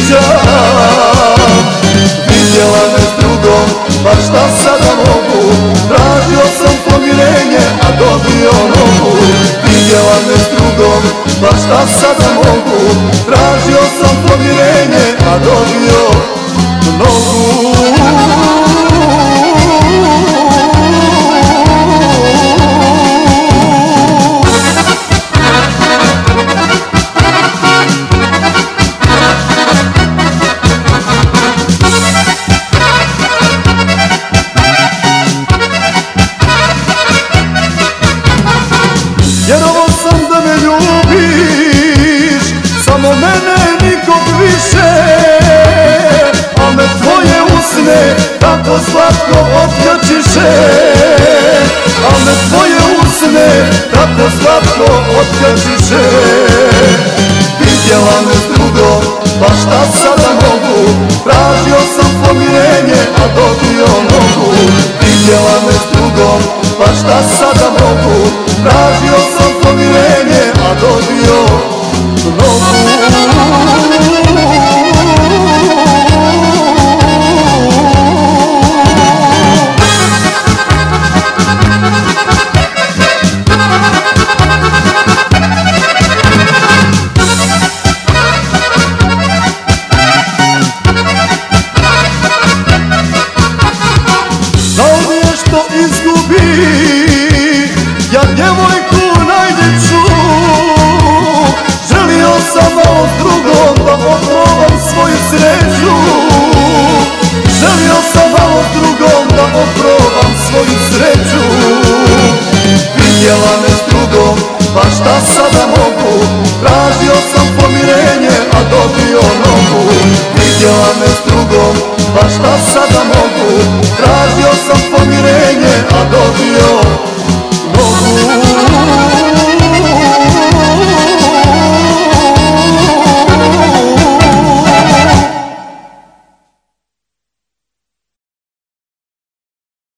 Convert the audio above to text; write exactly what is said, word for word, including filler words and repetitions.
ispričam. Vidjela me s drugom, pa šta sada mogu, tražio sam pomirenje, a dobio nogu. Vidjela me s drugom, pa šta sada mogu, tražio sam pomirenje, a dobio nogu. Vjerovao sam da me ljubiš, samo mene nikog više, a me tvoje usne tako slatko otkačiše, a me tvoje usne tako slatko otkačiše. Vidjela me s drugom, pa šta sada mogu, tražio sam pomirenje, a dobio nogu. Vidjela me s drugom, pa šta sada mogu, tražio sam pomirenje, a dobio nogu. Žao mi je što izgubi ja djevojku najljepšu, želio sam malo s drugom da oprobam svoju sreću. Želio sam malo s drugom da oprobam svoju sreću. Vidjela me s drugom, pa šta sada mogu, tražio sam pomirenje, a dobio nogu. Vidjela me s drugom, pa šta sada mogu, tražio sam pomirenje, a dobio